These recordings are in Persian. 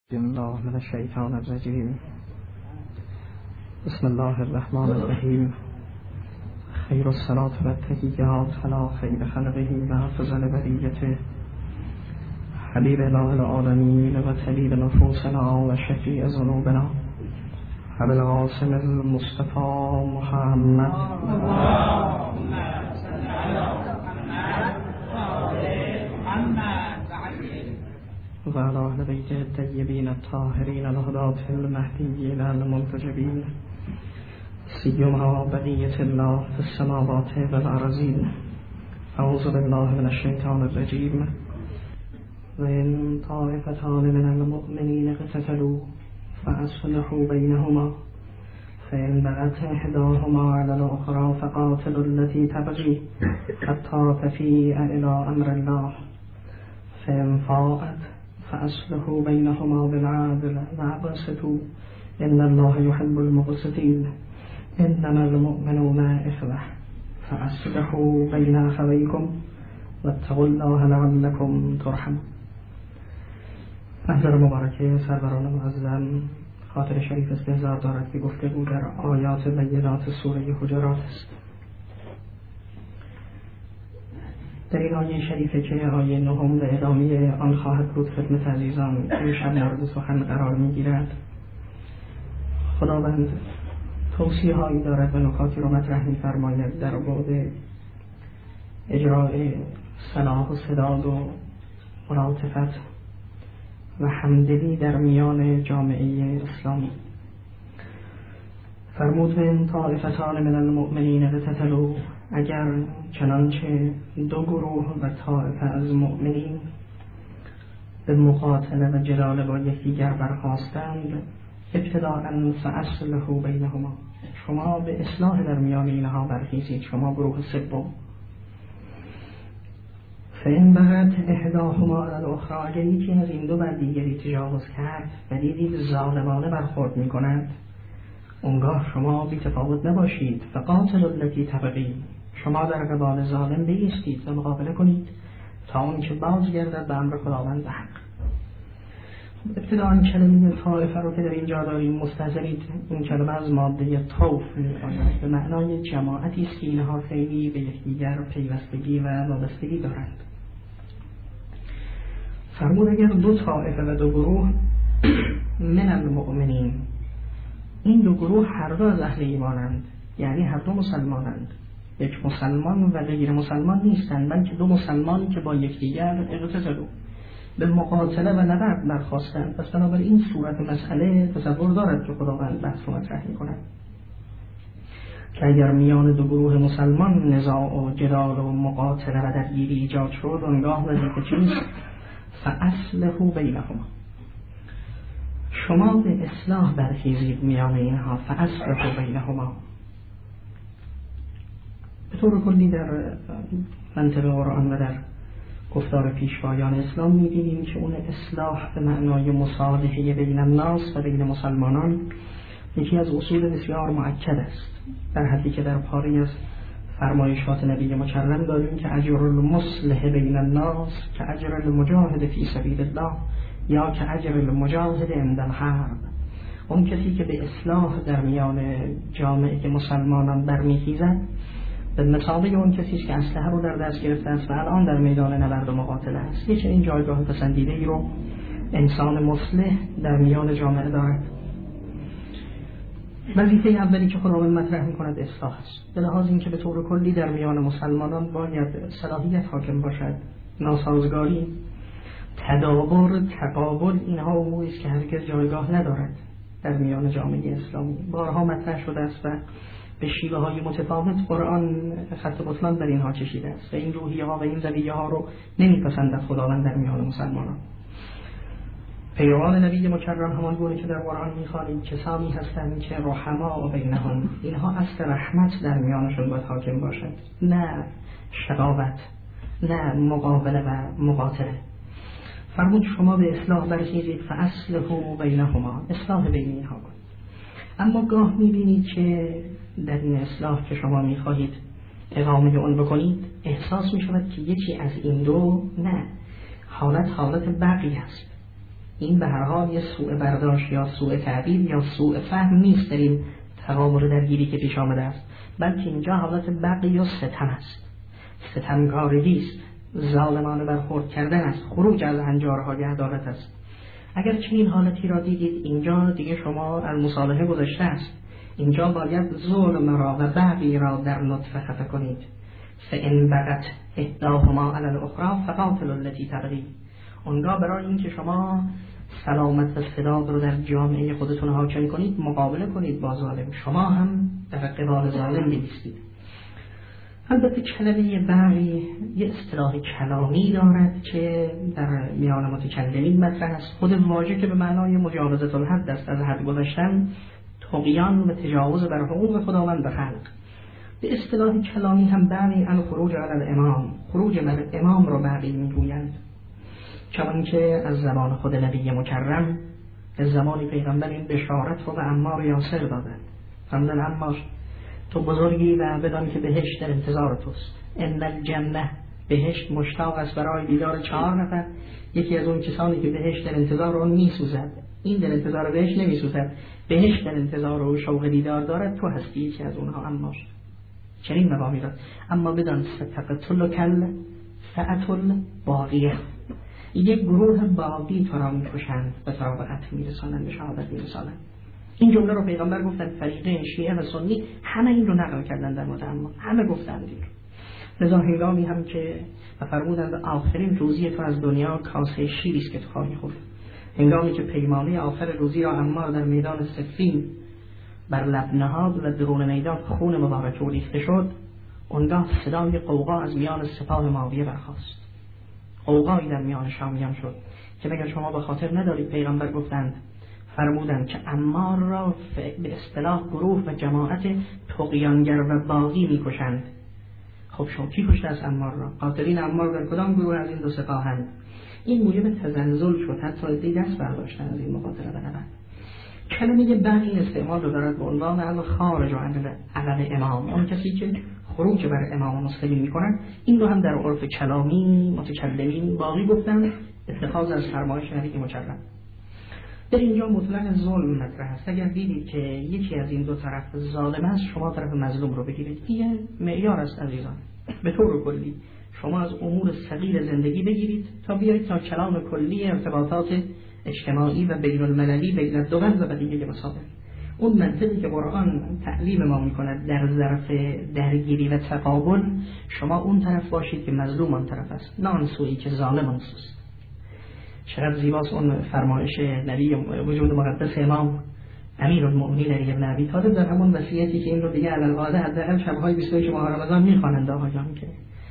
الله من الشیطان الرجیم. بسم الله الرحمن الرحیم. خیر الصلاة و التحیات علی خیر خلقه و افضل بریته حبیب اله العالمین و طبیب نفوسنا و شفیع ذنوبنا ابو القاسم المصطفى محمد و علی اهل بیت الطیبین الطاهرین الهداة المهدیین المنتجبین سیما بقیة الله في السماوات والارضین. اعوذ بالله من الشیطان الرجیم. وإن طائفتان من المؤمنین اقتتلوا فأصلحوا بینهما فإن بغت إحداهما على الأخرى فقاتلوا التي تبغي حتى تفيء إلى أمر الله فإن فاءت فأصلحوا بينهما بالعدل وأقسطوا إن الله يحب المقسطين. إنما المؤمنون إخوة فأصلحوا بين أخويكم واتقوا الله لعلكم ترحمون. محضر مبارکه سروران معظم، خاطر شریف استحضار دارد که گفتگو در آیات بینات سوره حجرات است. در این آیه شریفه که آیه نهم و ادامه آن خواهد بود خدمت عزیزان این شب مورد سخن قرار میگیرد. خداوند توصیه هایی دارد و نکاتی را مطرح می‌فرماید در بعد اجرای صلاح و سداد و ملاطفت و همدلی در میان جامعه اسلامی. فرمود من طائفتان من المؤمنین اقتتلوا، اگر چنانچه دو گروه و طائفه از مؤمنین به مقاتله و جدال با یکدیگر برخاستند، ابتداءً فاصلحوا بینهما، شما به اصلاح در میان اینها برخیزید، شما گروه سوم. فإن بغت إحداهما على الأخرى، اگر یکی از این دو بر دیگری تجاوز کرد و دیدید ظالمانه برخورد می‌کند، اونگاه شما بی تفاوت نباشید. فقاتلوا التي تبغي، شما در قبال ظالم بایستید و مقابله کنید تا اون که بازگردد به امر خداوند و حق. ابتداءً کلمه طائفه رو که در اینجا داریم مستحضرید، این کلمه از ماده طوف می‌آید، به معنای جماعتی است که اینها خیلی به یکدیگر پیوستگی و وابستگی دارند. فرمود اگر دو طائفه و دو گروه من المؤمنین، این دو گروه هر دو از اهل ایمانند، یعنی هر دو مسلمانند، یک مسلمان و غیر مسلمان نیستند، بلکه دو مسلمانی که با یکدیگر اقتتلوا، به مقاتله و نبرد برخاستند. پس بنابراین این صورت مسئله تصور دارد که خداوند بحث رو مطرح می‌کند که اگر میان دو گروه مسلمان نزاع و جدال و مقاتله و درگیری ایجاد شد، آنگاه وظیفه چیست؟ فاصلحوا بینهما، شما به اصلاح برخیزید میان اینها. فاصلحوا بینهما به طور کلی در منطق قرآن و در گفتار پیشوایان اسلام می‌بینیم که اون اصلاح به معنای مصالحه بین الناس و بین مسلمانان یکی از اصول بسیار مؤکد است، در حدی که در پاری از فرمایشات نبی مکرم داریم که اجر المصلح بین الناس که اجر المجاهد فی سبیل الله یا که اجر المجاهد عند الحرب. اون کسی که به اصلاح در میان جامعه مسلمانان برمیخیزد به مثابه اون کسی است که اسلحه رو در دست گرفته است و الان در میدان نبرد و مقاتله است. یه چنین جایگاه پسندیده ای رو انسان مصلح در میان جامعه دارد. وظیفه اولی که خداوند مطرح می‌کند اصلاح است، به لحاظ اینکه به طور کلی در میان مسلمانان باید صلاحیت حاکم باشد، ناسازگاری، تدابر، تقابل، اینها اموری است که هرگز جایگاه ندارد در میان جامعه اسلامی. بارها مطرح شده است و به شیوه های متفاوت قرآن خط بطلان بر اینها کشیده است و این روحیه ها و این زویه ها رو نمیپسندد خداوند در میان مسلمانان. پیروان نبی مکرم همان گونه که در قرآن میخوانیم کسانی هستند که رحما بینهم، اینها اصل رحمت در میانشون باید حاکم باشد، نه شقاوت، نه مقابله و مقاتله. فرمود شما به اصلاح برخیزید. فاصلحوا بینهما، اصلاح بین اینها کنید. اما گاه میبینید که در این اصلاح که شما میخواهید اقامه اون بکنید، احساس میشود که یکی از این دو نه، حالت بقی است، این به هر حال یه سوء برداشت یا سوء تعبیر یا سوء فهم نیست در این تقابل درگیری که پیش آمده است، بلکه اینجا حالت بغی و ستم است، ستمکارگی است، ظالمانه برخورد کردن است، خروج از هنجارهای عدالت است. اگر چنین حالتی را دیدید، اینجا دیگه شما از مصالحه گذشته است. اینجا باید ظلم را و بغی را در نطفه خفه کنید. فإن بغت احداهما علی الاخری فقاتلوا التی تبغی. اونجا برای اینکه شما سلامت و سداد رو در جامعه خودتون حاکم کنید، مقابله کنید با ظالم، شما هم در قبال ظالم بایستید. البته کلمه بغی یه اصطلاح کلامی دارد که در میان متکلمین مطرح است. خود واژه که به معنای مجاوزة الحد است، از حد گذشتن، طغیان و تجاوز بر حقوق خداوند به خلق. به اصطلاح کلامی هم بغی الخروج علی الامام، خروج بر امام رو بغی میگویند، چون که از زمان خود نبی مکرم به زمانی پیغمبر این بشارت رو به عمار یاسر دادند. فرمودند عمار تو بزرگی و بدان که بهشت در انتظار توست. ان الجنه، بهشت مشتاق است برای دیدار 4 نفر. یکی از اون کسانی که بهشت در انتظار اون میسوزد، این در انتظار بهشت نمیسوزد، بهشت در انتظار و شوق دیدار دارد، تو هستی یکی از اونها. عمار چنین مقامی دارد. اما بدان ستقتل کل فأتل باقیه، یک گروه باقی تو را میکشند و تو را به قتل میرسانند، به شهادت میرسانند. این جمله رو پیغمبر گفتن، فریقین شیعه و سنی همه این رو نقل کردن در مورد عمار، همه گفتند این رو. لذا هنگامی هم که فرمودند آخرین روزی تو از دنیا کاسه شیری است که تو خواهی خورد، هنگامی که پیمانه آخر روزی را عمار در میدان صفین بر لب نهاد و درون میدان خون مبارک او ریخته شد، اونگاه صدای قوقا از میان سپاه معاویه برخاست. قوقایی در میان شامیان شد که مگر شما به خاطر ندارید پیغمبر گفتند، فرمودند که عمار را به اصطلاح گروه و جماعت طغیانگر و باغی میکشند. خب شما کی کشته از عمار را؟ قاتلین عمار در کدام گروه از این دو سپاهند؟ این موجب تزلزل شد، حتی عده‌ای دست برداشتن از این مقاتله به نبرد. کلمه بغی استعمال رو دارد به عنوان الخارج علی امام، اون کسی که خروج بر امام مسلمین میکنن. این رو هم در عرف کلامی متکلمین باقی گفتن، اتخاذ از فرمایش نبی مکرم. در اینجا مطلق ظلم مطرح است. اگر دیدید که یکی از این دو طرف ظالم است، شما طرف مظلوم رو بگیرید. این معیار است عزیزان. به طور کلی شما از امور صغیر زندگی بگیرید تا بیایید تا کلام کلی ارتباطات اجتماعی و بین المللی بین الدول و بقیه مسائل. اون منطقی که قرآن تعلیم ما میکند در ظرف درگیری و تقابل، شما اون طرف باشید که مظلوم آن طرف است، نه آن سویی که ظالم آن سوست. چقدر زیباست اون فرمایش نبی وجود مقدس امام امیرالمؤمنین علی بن ابی طالب در همون وصیتی که این رو دیگه علل قاعده حداقل شب‌های 21 ماه رمضان میخوانند آقایان که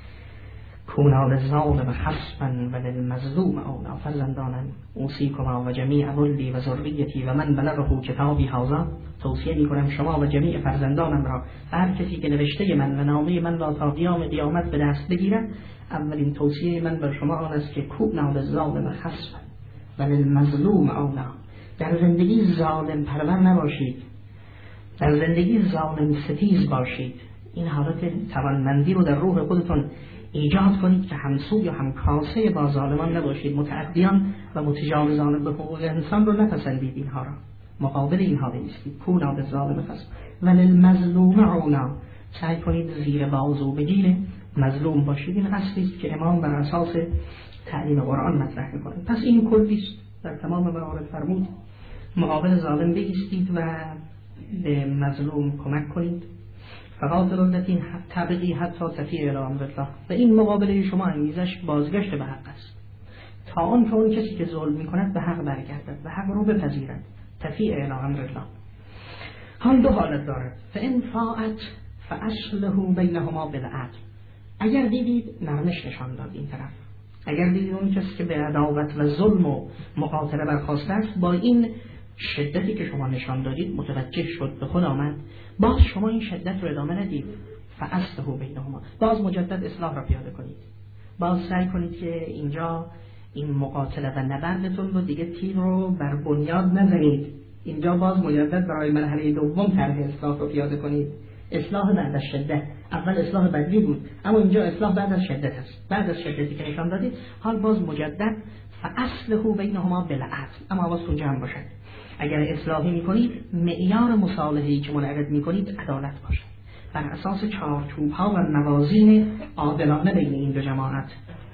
کونا للظالم حسبا وللمظلوم اونا فرزندانا اوصیکما و جمیع ولدی و ذریتی و من بلغه کتابی هذا، توصیه میکنم شما و جمیع فرزندانم را، هر کسی که نوشته من و نامه من را تا قیام قیامت به دست بگیرد، اولین توصیه من بر شما آن است که کونا للظالم حسبا وللمظلوم اونا، در زندگی ظالم پرور نباشید، در زندگی ظالم ستیز باشید. این حالت توانمندی رو در روح خودتون ایجاد کنید که همسو یا همکاسه با ظالمان نباشید، متعدیان و متجاوزان به حقوق انسان رو نپسندید، اینها را مقابل اینها بایستید. کونا للظالم حسبا وللمظلوم اونا، سعی کنید زیر بازو بگیر مظلوم باشید. این اصلی است که امام بر اساس تعلیم قرآن مطرح می‌کنه. پس این کلی است در تمام موارد. فرمود مقابل ظالم بایستید و به مظلوم کمک کنید. فقاتلوا التی تبغی حتی تفیء الی امر الله، و این مقابله شما انگیزش بازگشت به حق است، تا آن که اون کسی که ظلم میکند به حق برگردد و حق رو بپذیرد. تفیء الی امر الله. حال دو حالت دارد. فان فاءت فاصلحوا بینهما بالعدل. اگر دیدید نرمش نشان داد این طرف، اگر دیدید اون کسی که به عداوت و ظلم و مقاتله برخاسته است با این شدتی که شما نشان دادید متوجه شد، به خود آمد، باز شما این شدت رو ادامه ندید، فاصلحوا بینهما، باز مجدد اصلاح را پیاده کنید، باز سعی کنید که اینجا این مقاتله و نبردتون رو دیگه تیر رو بر بنیاد نزنید، اینجا باز مجدد برای مرحله دوم طرح اصلاح رو پیاده کنید. اصلاح بعد از شدت، اول اصلاح بدلی بود، اما اینجا اصلاح بعد از شدت است. بعد از شدتی که نشان دادید، حال باز مجدد فاصلحوا بینهما بالعدل. اما حواستون جمع باشد، اگر اصلاحی میکنید معیار مصالحه‌ای که منعقد میکنید عدالت باشد، بر اساس چارچوب‌ها و موازین عادلانه بین این دو جماعت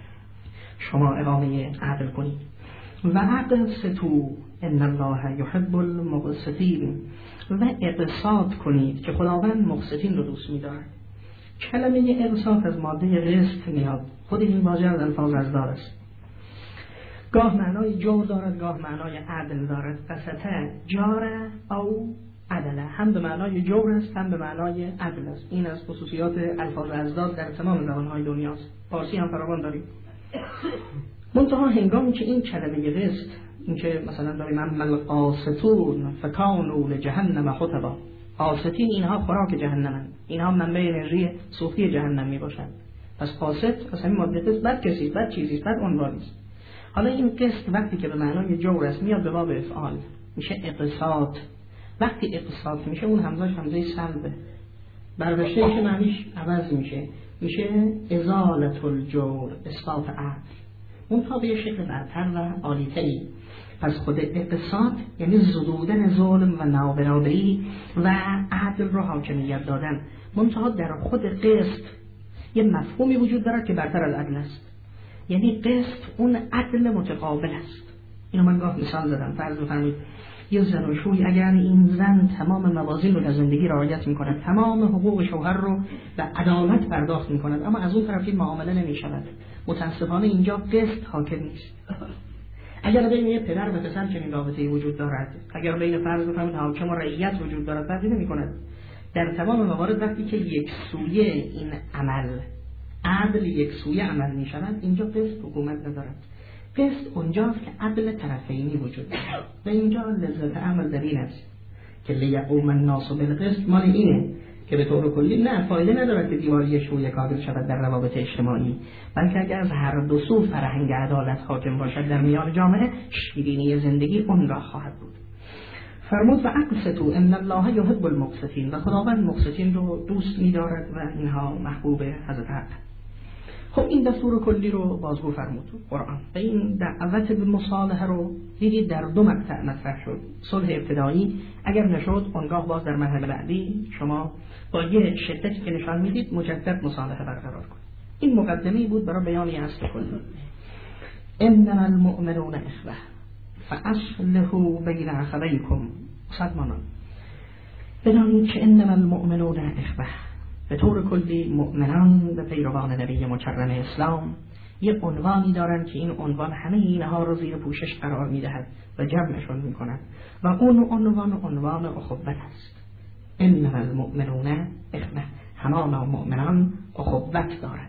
شما اقامه عدل کنید. و اقسطوا ان الله یحب المقسطین، و اقساط کنید که خداوند مقسطین رو دوست می‌دارد. کلمه اقساط از ماده قسط میاد، خود این واژه از الفاظ ازدار است. گاه معنای جور دارد، گاه معنای عدل دارد. قسطه جار او عدله، هم به معنای جور است هم به معنای عدل است. این از خصوصیات الفاظ ازداد در تمام زبان‌های دنیاست. فارسی هم فراوان داریم. منتها هنگامی که این کلمه قسط، این که مثلا داریم اما القاسطون فکانوا لجهنم حطبا، قاسطین اینها خوراک جهنمند، اینها منبع انرژی صوفی جهنم می باشند. پس قاسط از همین ماده قسط بد کسی، بد چیزی، بد عنوانی است. حالا این قسط وقتی که به معنای جور است میاد به باب افعال، میشه اقساط. وقتی اقساط میشه اون همزاش همزه سلبه، برداشته میشه معنیش عوض میشه ازالت الجور، اثبات عدل، اون تا به یه شکل برتر و عالی‌تری. پس خود اقساط یعنی زدودن ظلم و نابرابری و عدل رو حاکمیت دادن. منتها در خود قسط یه مفهومی وجود دارد که برتر از عدل است، یعنی قسط اون عدل متقابل است. اینو من گاه مثال زدم. فرض بفرمایید یه زن و شوی، اگر این زن تمام موازین رو در زندگی رعایت می‌کند، تمام حقوق شوهر رو به عدالت پرداخت می‌کند، اما از اون طرف این معامله نمی‌شود، متأسفانه اینجا قسط حاکم نیست. اگر بین یه پدر و پسر چنین رابطه‌ای وجود دارد، اگر بین فرض بفرمایید حاکم و رعیت وجود دارد، فرقی نمی‌کند. در تمام موارد وقتی که یک سویه این عمل عدل یک سویه عمل می‌شود، اینجا قسط حکومت ندارد. قسط اونجاست که عدل طرفینی وجود دارد و اینجا لذت عمل در این است که لیقوم الناس بالقسط مال اینه که به طور کلی نه فایده ندارد که دیواری شویه کاغذ شود در روابط اجتماعی، بلکه اگر از هر دو سو فرهنگ عدالت حاکم باشد در میان جامعه، شیرینی زندگی اون را خواهد بود. فرمود و اقسطوا ان الله یحب المقسطین، و خداوند مقسطین رو دوست می‌دارد و اینها محبوب حضرت حق. خب این دستور کلی رو بازگو فرمود قرآن و این دعوت به مصالحه رو دیدید در دو مقطع مطرح شد. صلح ابتدایی اگر نشد اونگاه باز در مرحله بعدی شما با یه شدتی که نشان میدید مجدد مصالحه برقرار کنید. این مقدمه‌ای بود برای بیان اصل کلی. انما المؤمنون اخوه فاصلحوا بین اخویکم. مسلمانان بدانید که انما المؤمنون اخوه، به طور کلی مؤمنان و پیروان نبی مکرم اسلام یک عنوانی دارند که این عنوان همه اینها رو زیر پوشش قرار میدهد و جمعشون میکند و اون عنوان اخوت است. انما المؤمنون اخوه، همانا مؤمنان اخوت دارند.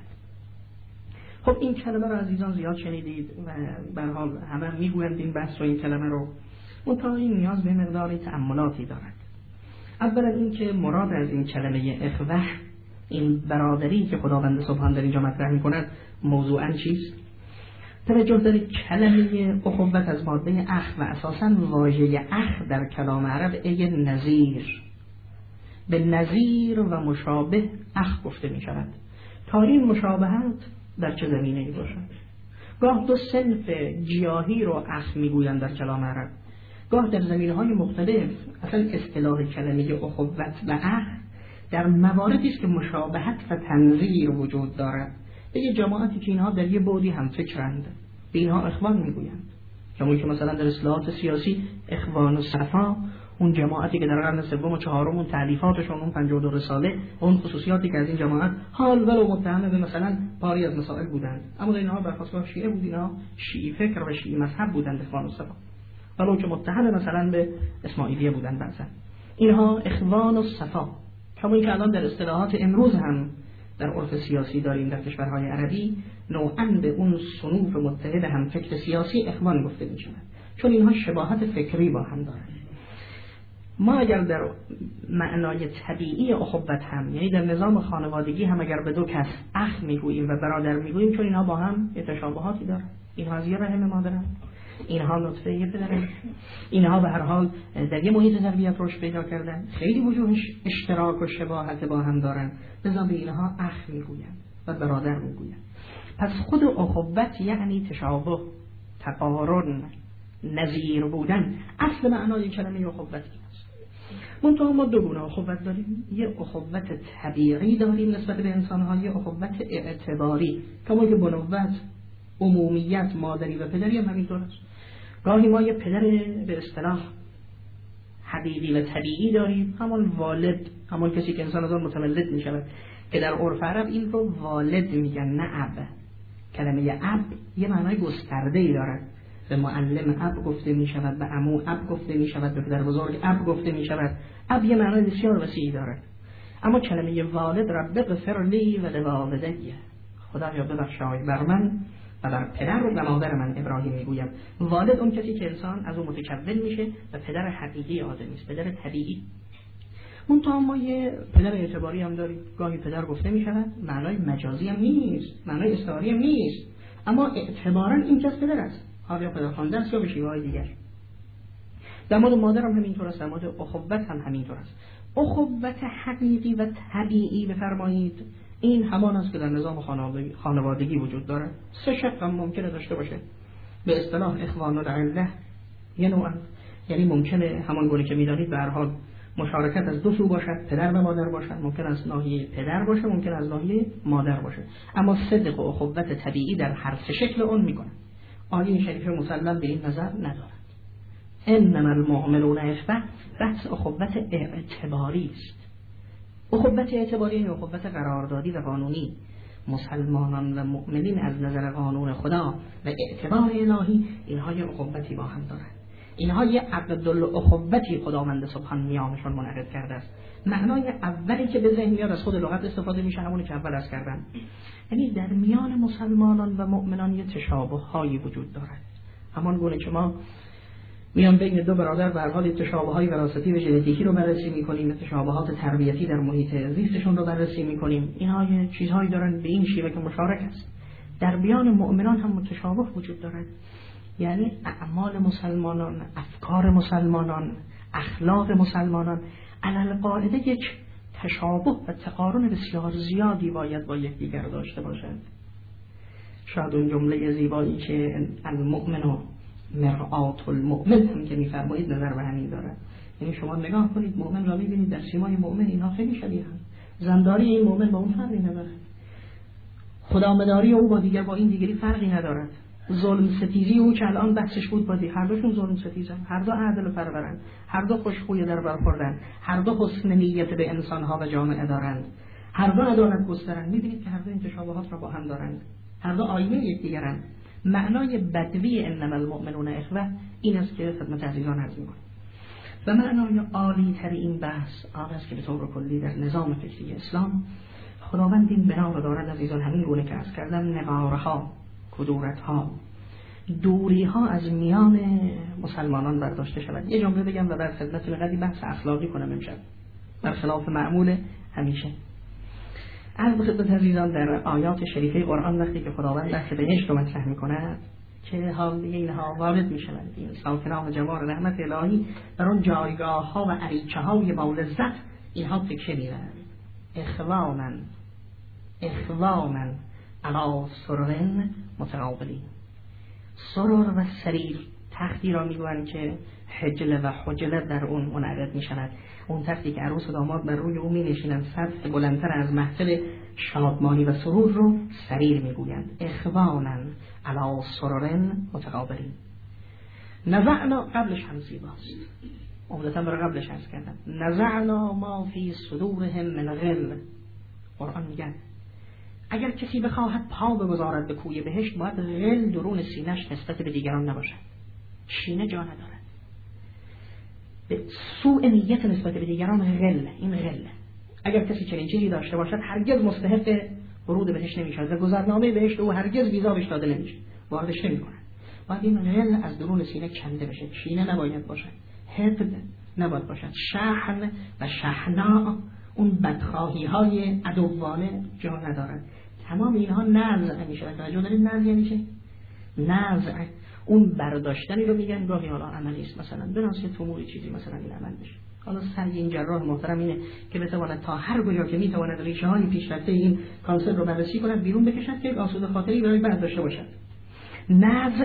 خب این کلمه رو عزیزان زیاد شنیدید و به هر حال همه میگویند این بحث و این کلمه رو، منتها این نیاز به مقداری تأملاتی دارد. اولا این که مراد از این کلمه اخوه، این برادری که خداوند سبحان در اینجا مطرح می‌کند، موضوعاً چیست؟ توجه دارید کلمه اخوت از ماده اخ و اساساً واژه اخ در کلام عرب ای نظیر، به نظیر و مشابه اخ گفته می‌شود. تا این مشابهت در چه زمینه‌ای باشد؟ گاه دو صنف گیاهی رو اخ می‌گویند در کلام عرب، گاه در زمینه‌های مختلف. اصلا اصطلاح کلمه اخوت و اخ در مواردی است که مشابهت و تنظیر وجود دارد. به یه جماعتی که اینها در یه بعدی هم فکرند به اینها اخوان میگویند، همون که مثلا در اصطلاحات سیاسی اخوان و صفا، اون جماعتی که در قرن سوم و چهارم اون تألیفاتشون اون 52 رساله و اون خصوصیاتی که از این جماعت حال ولو متهم به مثلا پاری از مسائل بودند، اما اینها برخواستگاه شیعه بود، اینها شیعی فکر و شیعی مذهب بودند اخوان و صفا، ولو که متهم مثلا به اسماعیلیه بودند بعضا. اینها اخوان و صفا، همون که الان در اصطلاحات امروز هم در عرف سیاسی داریم در کشورهای عربی، نوعاً به اون صنوف متحد هم فکر سیاسی اخوان گفته می شود، چون اینها شباهت فکری با هم دارند. ما اگر در معنای طبیعی اخوت هم، یعنی در نظام خانوادگی هم اگر به دو کس اخ میگوییم و برادر میگوییم، چون اینها با هم تشابهاتی دارند. اینها از یه رحم مادرند، اینها نطفه یه پدرند، اینها به هر حال در یه محیط تربیت رشد پیدا کردن، خیلی وجوه اشتراک و شباهت با هم دارند، لذا به اینها اخ میگویند و برادر میگویند. پس خود اخوت یعنی تشابه، تقارن، نظیر بودن. اصل معنای کلمه اخوت این است. منتها ما دو گونه اخوت داریم. یه اخوت طبیعی داریم نسبت به انسان‌ها، یه اخوت اعتباری. کما که بنوت، عمومیت، مادری و پدری هم همینطور است. گاهی ما یه پدر به اصطلاح حقیقی و طبیعی داریم، همون والد، همون کسی که انسان از آن متولد می شود، که در عرف عرب این رو والد میگن، نه اب. کلمه اب یه معنای گسترده‌ای دارد. به معلم اب گفته می شود، به عمو اب گفته می شود، به پدر بزرگ اب گفته می شود. اب یه معنای بسیار وسیعی دارد. اما کلمه والد رب اغفر لی و لوالدی، خدایا ببخشای بر من و بر پدر و مادر من. ابراهیم میگویم والد اون کسی که انسان از اون متکون میشه و پدر حقیقی آدمی است، پدر طبیعی. منتها ما یه پدر اعتباری هم داریم. گاهی پدر گفته میشود، معنای مجازی هم نیست، معنای استعاری هم نیست، اما اعتبارا این کس پدر است، یا پدرخوانده است یا به شیوه‌های دیگر. در مورد مادر هم همینطور است، در مورد اخوت هم همینطور است. اخوت حقیقی و طبیعی بفرمایید، این همان است که در نظام خانوادگی وجود دارد. سه شق هم ممکنه داشته باشه. به اصطلاح اخوان العله یه نوع، یعنی ممکنه همان گونه که می‌دانید به هر حال مشارکت از دو سو باشد، پدر و مادر باشد، ممکن از ناحیه پدر باشه، ممکن از ناحیه مادر باشه، اما صدق و اخوت طبیعی در هر سه شکل اون میکنه. آیه شریفه مسلم به این نظر ندارد. انما المؤمنون اخوة، بحث اخوت اعتباری است. اخوت اعتباری یعنی اخوت قراردادی و قانونی. مسلمانان و مؤمنین از نظر قانون خدا و اعتبار الهی اینها یه اخوتی با هم دارند. اینها یه عقد الاخوتی خداوند سبحان میانشون منعقد کرده است. معنای اولی که به ذهن میاد از خود لغت استفاده میشه همونی که اول از کردن، یعنی در میان مسلمانان و مؤمنان یه تشابه‌هایی وجود دارد. همان گونه که ما میان بین دو برادر به هر حال تشابه‌های وراثتی و ژنتیکی رو بررسی می‌کنیم، تشابهات تربیتی در محیط زیستشون رو بررسی می‌کنیم، اینها یه چیزهایی دارن به این شیوه که مشترک است. در میان مؤمنان هم متشابه وجود دارد، یعنی اعمال مسلمانان، افکار مسلمانان، اخلاق مسلمانان علل قاعده یک تشابه و تقارن بسیار زیادی باید با یکدیگر داشته باشند. شاید اون جمله زیبایی که المؤمن مرآت المؤمن هم که می‌فرمایید نظر به همین دارد. یعنی شما نگاه کنید مؤمن را می‌بینید در سیمای مؤمن اینها خیلی شبیه‌اند. زنداری این مؤمن با اون فرقی ندارد. خدامداری او با دیگر با این دیگری فرقی ندارد. ظلم ستیزی او که الان بحثش بود با هر دوشون ظلم ستیزن، هر دو عدل و پرورن، هر دو خوشخوی در برخوردن، هر دو حسن نیت به انسان‌ها و جامعه دارند، هر دو عدالت گسترن. می‌بینید که هر دو این تشابهات را با هم دارند، هر دو آینه یکدیگرند. معنای بدوی انما المؤمنون اخوة این است که خدمت عزیزان عرض می‌کنم. و معنای عالی تر این بحث آن است که به طور کلی در نظام فکری اسلام خداوند این بنا را دارد عزیزان، همین گونه که عرض کردم، نقارها، کدورت‌ها، دوری‌ها از میان مسلمانان برداشته شود. یه جمله بگم و بعد خدمتتون قدری بحث اخلاقی کنم امشب، برخلاف معمول همیشه. عرض به خدمت عزیزان در آیات شریفه قرآن وقتی که خداوند بحث بهشت رو مطرح می‌کند که حال اینها وارد می‌شوند، این ساکنان جمال رحمت الهی در اون جایگاه‌ها و عریچه‌های با لذت اینها تکیه می‌برند. اخوانا علی سرر متقابلین. سرر و سریر تختی را میگویند که حجله و حجله در اون منعقد میشود. اون تختی که عروس و داماد بر روی اون مینشینند، سطح بلندتر از محفل شادمانی و سرور رو سریر میگویند. اخوانا علی سرر متقابلین. نزعنا قبلش هم زیباست، عمدتاً برای قبلش عرض کردم. نزعنا ما فی صدورهم من غل. قرآن میگن اگر کسی بخواهد پا بگذارد به کوی بهشت باید غل درون سینه‌اش نسبت به دیگران نباشد. کینه جا ندارد. به سوء نیت نسبت به دیگران غل، این غل. اگر کسی چنین چیزی داشته باشد هرگز مستحق ورود بهشت نمی‌شود و گذرنامه بهشت او هرگز ویزا بهش داده نمیشه، واردش نمی‌کنه. باید این غل از درون سینه کنده بشه. کینه نباید باشد، حقد نباید باشد، شحن و شحناء، اون بدخواهی‌های عدوانه جا ندارد. تمام اینها نزع میشه. توجه دارید نزع یعنی چه؟ نزع اون برداشتنی رو میگن، گاهی حالا عملی است، مثلا بناس یه توموری چیزی مثلا این عمل بشه. حالا سعی این جراح محترم اینه که بتواند تا هر کجا که میتواند ریشه‌های پیشرفته این کانسر رو بررسی کند، بیرون بکشد که آسوده خاطری برای بعد داشته باشد. نزع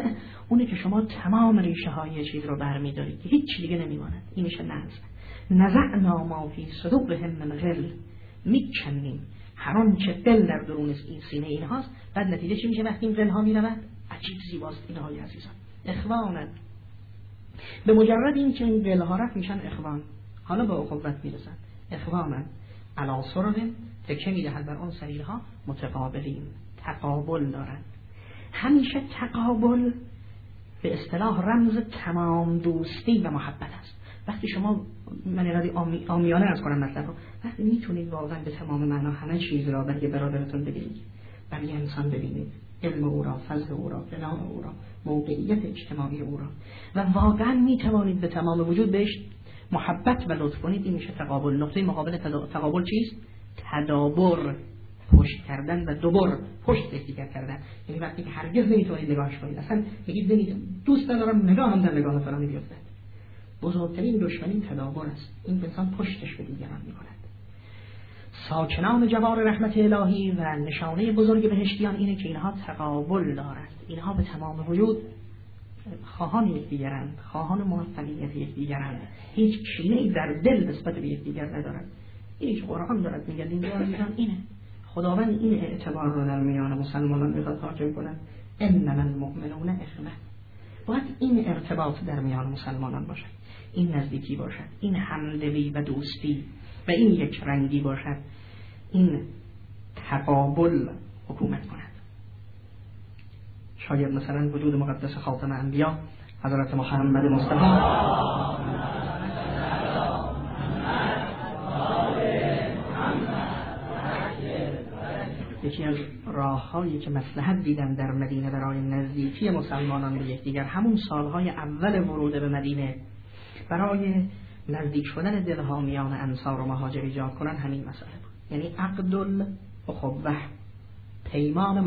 اونه که شما تمام ریشه های چیز رو برمی‌دارید که هیچ دیگه نمیماند. این میشه نزعنا ما فی صدورهم من غل، میکنیم هر آنچه دل در درون این سینه اینهاست. بعد نتیجه چی میشه وقتی این غل ها میرود؟ عجیب زیباست اینهای عزیزان. اخوانن، به مجرد این که این غل ها رفت میشن اخوان، حالا با اخوت میرسن. اخوانن علی سرر تکیه میدهد بر آن سریرها متقابلین، تقابل دارن. همیشه تقابل به اصطلاح رمز تمام دوستی و محبت است. وقتی شما، من ارادی آمیانه از کنم مطلب رو، وقتی میتونید واقعا به تمام معنا همه چیز را برای برادرتون بگیرید، برای انسان ببینید، علم او را، فضل او را، بنام او را، موقعیت اجتماعی او را، و واقعا میتوانید به تمام وجود بهش محبت و لطف کنید، این میشه تقابل. نقطه مقابل تقابل چیست؟ تدابر، پشت کردن و دوبار پشت یکدیگر کردن. یعنی وقتی که هرگز نمیتونید نگاهش کنید، اصلا میگید دوست ندارم نگاهم در نگاه فلانی بیفتد. بزرگترین دشمنی تدابر است. این انسان پشتش به دیگران میکند. ساکنان جوار رحمت الهی و نشانه بزرگ بهشتیان اینه که اینها تقابل دارند. اینها به تمام وجود خواهان یکدیگرند، خواهان موفقیت یکدیگرند، هیچ کینه‌ای در دل نسبت به یکدیگر ندارند. اینی که قرآن دارد میگه این عزیزان اینه. خداوند این اعتبار رو در میان مسلمانان میخواد حاکم کنه. انما المؤمنون اخوه. باید این ارتباط در میان مسلمانان باشد، این نزدیکی باشد، این همدلی و دوستی و این یک رنگی باشد، این تقابل حکومت کند. شاید مثلا وجود مقدس خاتم انبیا حضرت محمد مصطفی یکی از راه‌هایی که مصلحت دیدن در مدینه برای نزدیکی مسلمانان به یکدیگر، همون سالهای اول ورود به مدینه، برای نزدیک شدن دلها میان انصار و مهاجر ایجاد کنن، همین مسئله بود. یعنی عقد الاخوه، پیمان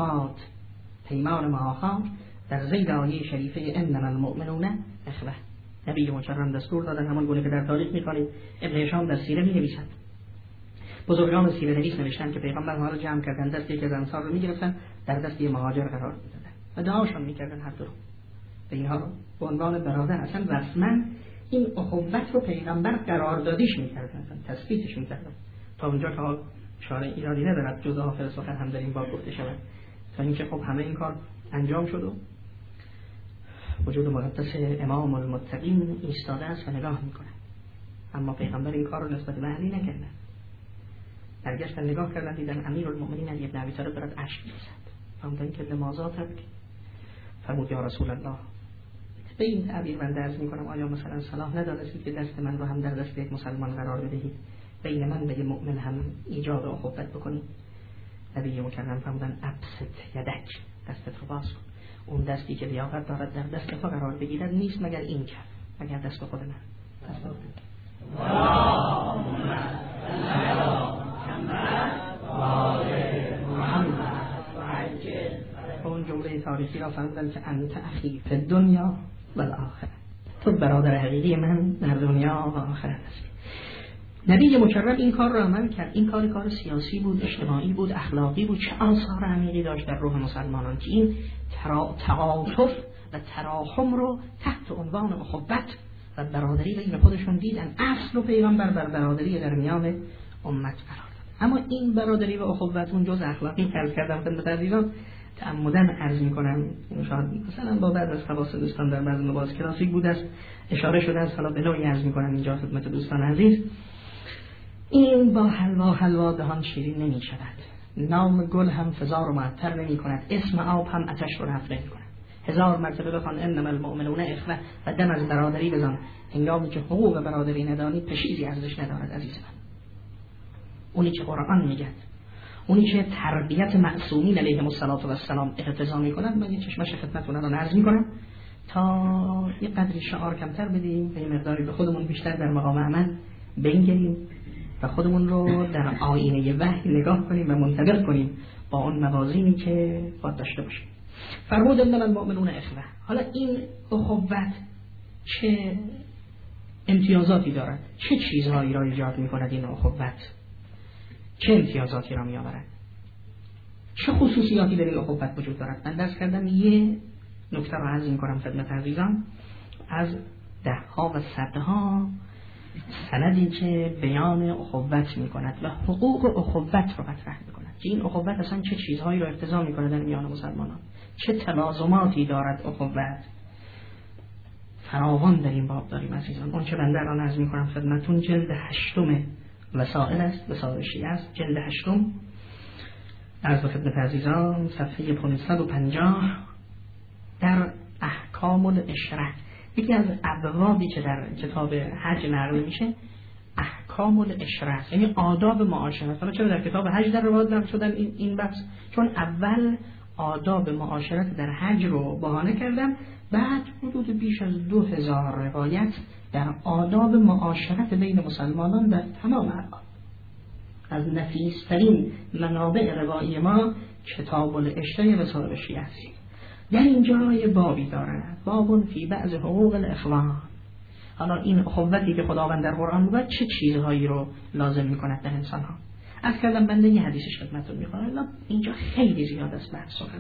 معاخات در زید آیه شریفه انما المؤمنون اخوه. نبی مکرم دستور دادن، همون گونه که در تاریخ می‌خوانید، ابن هشام در سیره می‌نویسد، بزرگان سیره نویس نوشتن که پیغمبر ما رو جمع کردن، دست یک از انصار رو می‌گرفتن، در دست یک مهاجر قرار می‌دادن و دعاشون می‌کردن هر دو رو. به اینها رو به عنوان برادر اصلا رسما این اخوت رو پیغمبر قراردادیش می‌کردن، تثبیتش می‌کردن. تا اونجا که حال اشاره ایرادی ندارد جز حافظ سخن هم در این باب گفته شود، تا اینکه خب همه این کار انجام شد و وجود مقدس امام المتقین ایستاده است و نگاه می‌کنه. اما پیغمبر این کار رو نسبت به علی نکردن. برگشتن نگاه کردن، دیدن امیرالمؤمنین علی بن ابی طالب دارد اشک می‌ریزد. فرمودن که لماذا تبکی؟ فرمود یا رسول الله، به این تعبیر من درس می‌کنم، آیا مثلا صلاح ندانستید که دست من رو هم در دست یک مسلمان قرار بدهید، بین من و یک مؤمن هم ایجاد اخوت بکنید؟ نبی مکرم فرمودن ابسط یدک، دستت رو باز کن. اون دستی که لیاقت دارد در دست تو قرار بگیرد نیست مگر این کف، مگر دست خود من. دست خود اون جمله تاریخی را فرمودن که انت اخی فی الدنیا و الاخره، تو برادر حقیقی من در دنیا و آخرت هستی. نبی مکرم این کار را عمل کرد. این کار سیاسی بود، اجتماعی بود، اخلاقی بود. چه آثار عمیقی داشت در روح مسلمانان که این تعاطف و تراحم رو تحت عنوان اخوت و برادری به خودشون دیدن. اصل و پیغمبر بر برادری در میان امت قرار داد. اما این برادری و اخوت اون جز اخلاقی فرض کردم خدمت عزیزان، تعمدن عرض می‌کنم، شاید مثلا با بعض از خواص دوستان در بعض مباحث کلاسیک بود است اشاره شده است، حالا به نوعی عرض می‌کنم اینجا خدمت دوستان عزیز. این با حلوا دهان شیرین نمی شود. نام گل هم فضا رو معطر نمی کند، اسم آب هم آتش رو رفع نمی کند. 1000 مرتبه بخوان انما المؤمنون اخوه و دم از برادری بزن، هنگامی که حقوق برادری ندانی چیزی ارزش ندارد عزیز من. اونی که قرآن میگه، اونی که تربیت معصومین علیهم السلام اقتضا میکند، من یه چشمش خدمتتون الان عرض میکنم تا یه قدری شعار کمتر بدیم و یه مقداری به خودمون بیشتر در مقام عمل بنگریم و خودمون رو در آینه وحی نگاه کنیم و منطبق کنیم با اون موازینی که باید داشته باشیم. فرمود انما المؤمنون اخوه. حالا این اخوت چه امتیازاتی دارد؟ چه چیزهایی را ایجاد می‌کند این اخوت؟ چه امتیازاتی را می‌آورد؟ چه خصوصیاتی در این اخوت وجود دارد؟ من درس کردم یه نکته رو عرض می‌کنم خدمت عزیزان، از ده‌ها و صدها سندی که بیان اخوت می‌کند و حقوق اخوت رو مطرح می‌کند که این اخوت اصلا چه چیزهایی رو اقتضا می‌کنه در میان مسلمانان، چه تلازماتی دارد اخوت، فراوان در این باب داریم عزیزان. اون چه بنده الان عرض می‌کنم خدمتتون جلد 8 وسائل است، وسائل شیعه است، جلد 8 عرض خدمت عزیزان صفحه 550 در احکام العشره، یکی از ابوابی که در کتاب حج نقل میشه احکام العشره، یعنی آداب معاشرت. حالا چرا در کتاب حج در روایت نقل شدن این بحث؟ چون اول آداب معاشرت در حج رو بهانه کردم، بعد حدود بیش از 2000 روایت در آداب معاشرت بین مسلمانان در تمام ابواب. از نفیس‌ترین منابع روایی ما کتاب العشره وسائل شیعه است. در اینجا یه بابی دارد، باب فی بعض حقوق الاخوان. حالا این اخوتی که خداوند در قرآن میگه چه چیزهایی رو لازم میکند در انسانها. از کردم بنده یه حدیثش خدمتتون میخوام، اینجا خیلی زیاد است بحث سخن.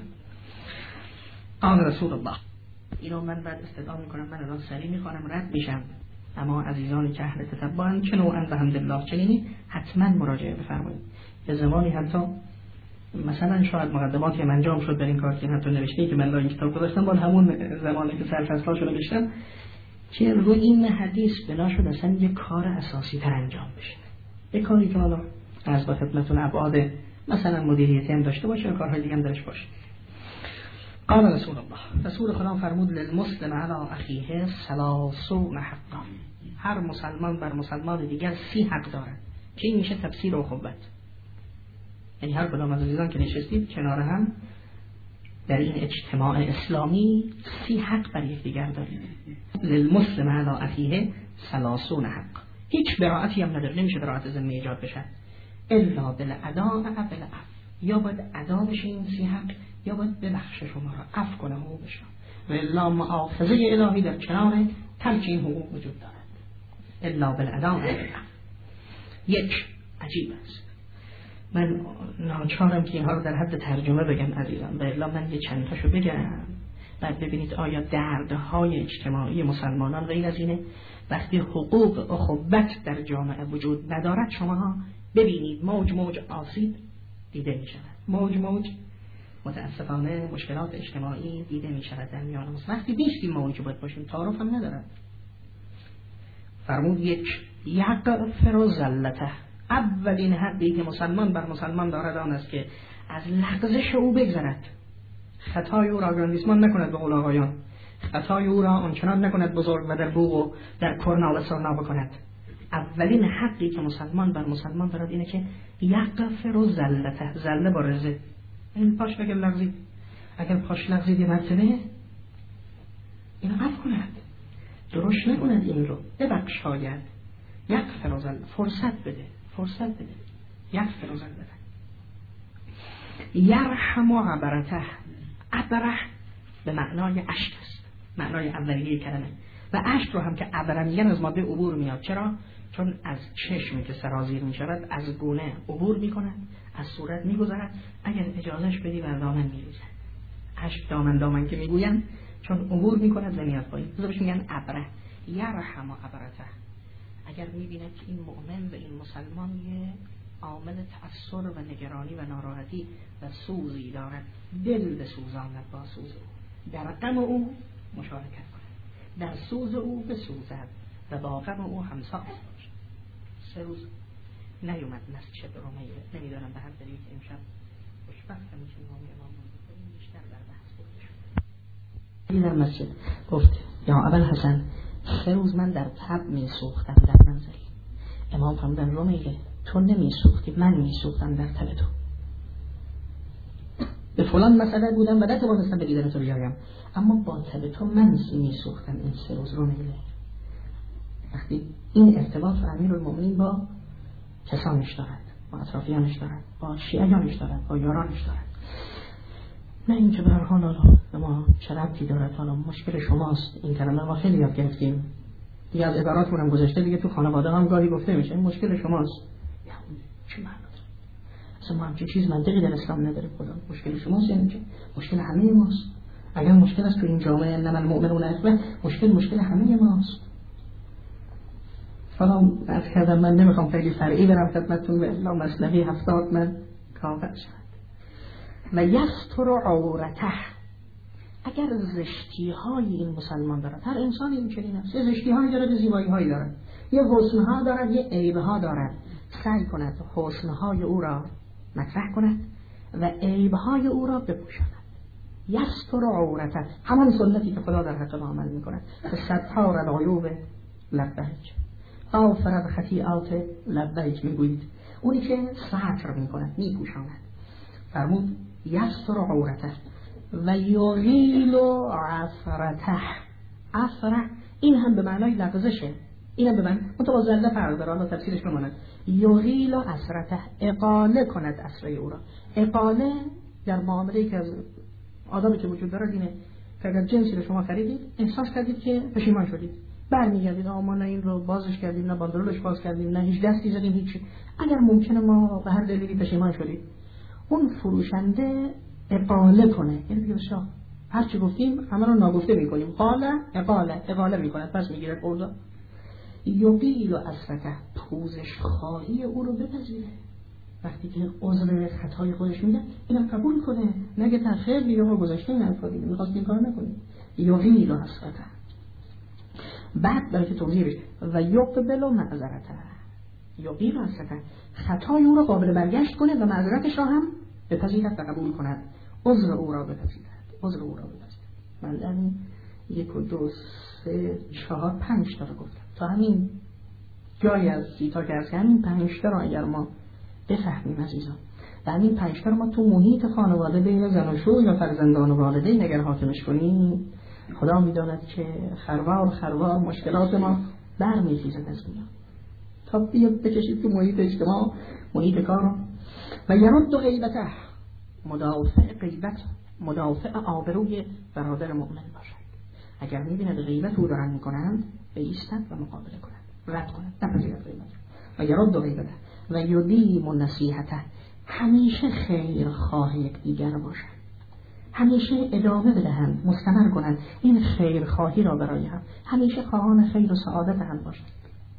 قال رسول الله، اینو من بعد استدعا میکنم، من الان سریع میخوانم رد میشم، اما عزیزانی که اهل تتبعن چه نوعا بحمدالله چنینی حتما مراجعه بفرمایید. یه زمانی حتی مثلا شاید مقدماتی که انجام شد در این کار که حتی نوشته‌ای که من لای کتاب گذاشتم با همون زمانی که سرفصلاشو نوشتم که روی این حدیث بنا شد اصلا یه کار اساسی تر انجام بشه، یه کاری که حالا از با خدمتتون ابعاد مثلا مدیریتی هم داشته باشه و کارهای دیگه هم درش باشه. قال رسول الله، رسول خدا فرمود للمسلم علی اخیه 30 حقا، هر مسلمان بر مسلمان دیگر 30 حق دارد که این میشه تفسیر اخوت. یعنی هر کدام از عزیزان که نشستید کنار هم در این اجتماع اسلامی 30 حق بر یکدیگر دارید. للمسلم علی اخیه 30 حق، هیچ براءتی هم نداره، نمیشه براءت ذمه ایجاد بشه الا بالاداء و بالعفو، یا باید ادا بشه این 30 حق یا باید ببخشه شما را، عفو کنه حقوقش را، و الا مؤاخذه الهی در کنار ترک این حقوق وجود دارد. الا بالاداء و بالعفو. یک عجیب است، من ناچارم که اینها رو در حد ترجمه بگم عزیزان، و الا من یه چند تاشو بگم بعد ببینید آیا دردهای اجتماعی مسلمانان غیر از اینه. وقتی حقوق اخوت در جامعه وجود ندارد شما ببینید موج آسیب دیده می شود، موج متاسفانه مشکلات اجتماعی دیده می شود در میان مسلمان. وقتی بیستی موج باید باشیم، تعارف هم ندارد. فرمود یک یغفر زلته، اولین حقی که مسلمان بر مسلمان دارد آن است که از لغزش او بگذرد، خطای او را گراندیسمان نکند به قول آقایان، خطای او را آنچنان نکند بزرگ و در بوق و در کرنا و سرنا بکند. اولین حقی که مسلمان بر مسلمان دارد اینه که یغفر زلته، زله با رزه، این پاش اگر لغزید، اگر پاش لغزید یه مرتبه اینو عفو کند، درش نکند، این رو ببخشاید. یغفر زلته، فرصت بده یغفر زلته. یرحم عبرته، عبره به معنای اشک است، معنای اولیه کلمه، و اشک رو هم که عبره میگن از ماده عبور میاد. چرا؟ چون از چشمی که سرازیر می شود از گونه عبور می کند، از صورت می گذرد، اگر اجازهش بدی بر دامن می ریزد. اشک دامن که می گوین چون عبور می کند و میاد پایین، بذارش میگن عبره. یرحم عبرته، اگر می بیند که این مؤمن و این مسلمان یه عامل تأثر و نگرانی و ناراحتی و سوزی دارد، دل بسوزاند با سوز او، در غم او مشارکت کند، در سوز او بسوزد و با غم او همساز باشد. 3 روز نیومد مسجد رومیه، نمیدانم به هر دلیل که امشب خوشبختم که امام بیشتر در بحث برده شد. در مسجد گفت یا ابوالحسن 3 روز من در تب می سوختم در منزل. امام فرمودن رومیه تو نمی سوختی، من می سوختم در تب تو. به فلان مسئله بودم و نتوانستم به دیدن تو بیایم، اما با تب تو من می سوختم این 3 روز رومیه. وقتی این ارتباط و امیرالمومنین با کسانش دارد، با اطرافیانش دارد، با شیعیانش دارد، با یارانش دارد، نه اینکه به هر حال ما چه ربطی دارد، حالا مشکل شماست. این کلمه ما خیلی یاد گرفتیم دیگه، از عباراتمون هم گذشته دیگه، تو خانواده هم گاهی گفته میشه این مشکل شماست. چه معنی داره؟ اصلا ما همچین چیز منطقی در اسلام نداره. خدا مشکل شماست، یعنی چه؟ مشکل همه ماست. اگر مشکل است تو این جامعه انما المؤمنون اخوه، مشکل همه ماست. حالا از کردم من نمیخوام خیلی فرعی برم خدمتتون، به الا مصلحی 70 من کافر شد. و یستر عورته، اگر زشتی های این مسلمان دارد، هر انسان این چنین است، یه زشتی هایی دارد، یه زیبایی هایی دارد، یه حسن ها دارد، یه عیب ها دارد، سعی کند حسن های او را مطرح کند و عیب های او را بپوشاند. یستر عورته، همان سنتی که خدا در حق ما عمل میکند، به ستار العیوب لبیک غافر خطیئات لبیک میگویید، اونی که ستر میکند، میپوشاند. فرمود یستر عورته و یغیل عفرته. عفره این هم به معنای لغزشه، این هم به معنی متوازله فرق داره، حالا تفسیرش بماند. یغیل عفرته، اقاله کند عفره او را. اقاله در معامله که از آدمی که وجود داره اینه که اگر جنسی رو شما خریدید، احساس کردید که پشیمان شدید، برمیگردید ما نه این رو بازش کردیم، نه باندرولش باز کردیم، نه هیچ دستی زدیم، هیچ. اگر ممکنه ما به هر دلیلی پشیمان شدید، اون فروشنده اقاله کنه، یعنی بگه بسیار هر چی گفتیم همه رو ناگفته میکنیم، اقاله میکنه، پس میگیره اوضاع. یقیل اسفته، پوزش خواهی او رو بپذیره، وقتی که عذر خطای خودش میده اینم قبول کنه، نگه تخیر میگه ما گذاشته این حرفا دیگه میخواست این کار نکنیم. یقیل اسفته، بعد برای که توضیح بشه و یقبل معذرته، یقیل اسفته، خطای او رو قابل برگشت کنه و معذرتش را هم بپذیرد و قبول کند، عذر او را بپذیرد. من در این 1 و 2 3 4 5 تا رو گفتم، تا همین جایی از سیتا که از همین 5 تا رو اگر ما بفهمیم عزیزان، در این 5 تا رو ما تو محیط خانواده بین زن و شوهر یا فرزندان و والدین اگر حاکمش کنیم، خدا میداند که خروار مشکلات ما برمیخیزد از میان. تا بکشید تو محیط اجتماع، محیط کار. و یرد غیبته، مدافع آبروی برادر مؤمن باشد. اگر میبیند غیبت او دارن میکنند، بایستد و مقابله کند، رد کند، نپذیرد غیبت. و یرد غیبته و یدیم نصیحته، همیشه خیر خواه یکدیگر باشند، همیشه ادامه بدهند، مستمر کنند این خیر خواهی را برای هم، همیشه خواهان خیر و سعادت هم باشند.